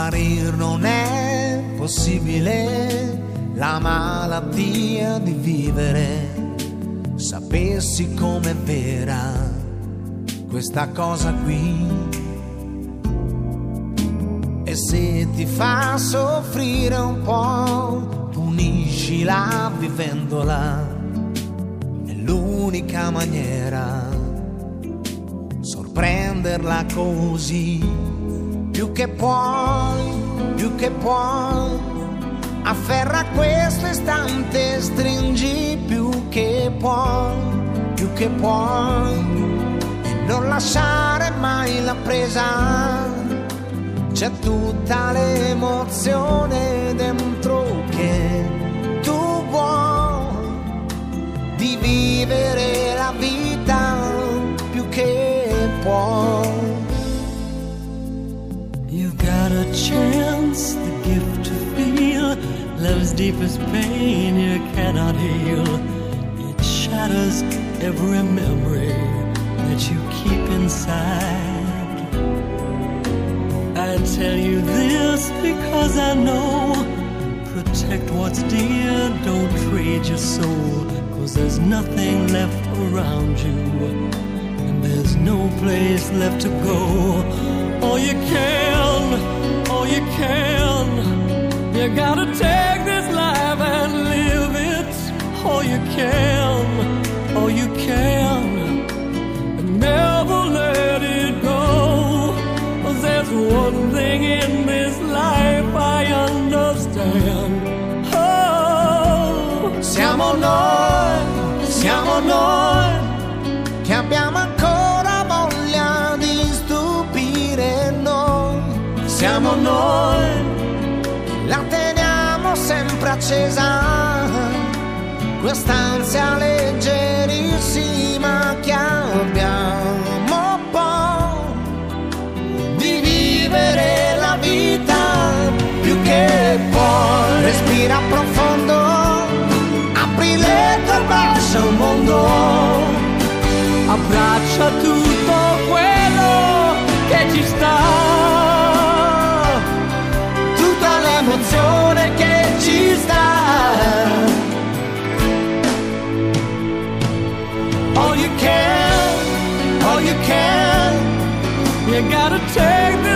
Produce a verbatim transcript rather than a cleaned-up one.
Guarir non è possibile, la malattia di vivere. Sapessi com'è vera questa cosa qui, e se ti fa soffrire un po', puniscila vivendola. È l'unica maniera, sorprenderla così. Più che puoi, più che puoi, afferra questo istante, stringi più che puoi, più che puoi, e non lasciare mai la presa. C'è tutta l'emozione dentro che tu vuoi, di vivere la vita più che puoi. You've got a chance, the gift to feel love's deepest pain you cannot heal. It shatters every memory that you keep inside. I tell you this because I know, protect what's dear, don't trade your soul, 'cause there's nothing left around you, and there's no place left to go. All you can, all you can, you gotta take this life and live it. All you can, all you can, and never let it go. 'Cause there's one thing in this life I understand. Oh, siamo noi, siamo noi, che abbiamo ancora voglia di stupire noi. Siamo noi, la teniamo sempre accesa, quest'ansia leggerissima che abbiamo poi, di vivere la vita più che puoi. Respira profondo, apri il letto e bacia un mondo, abbraccia tutto quello che ci sta, l'emozione che ci sta. All you can, all you can, you gotta take this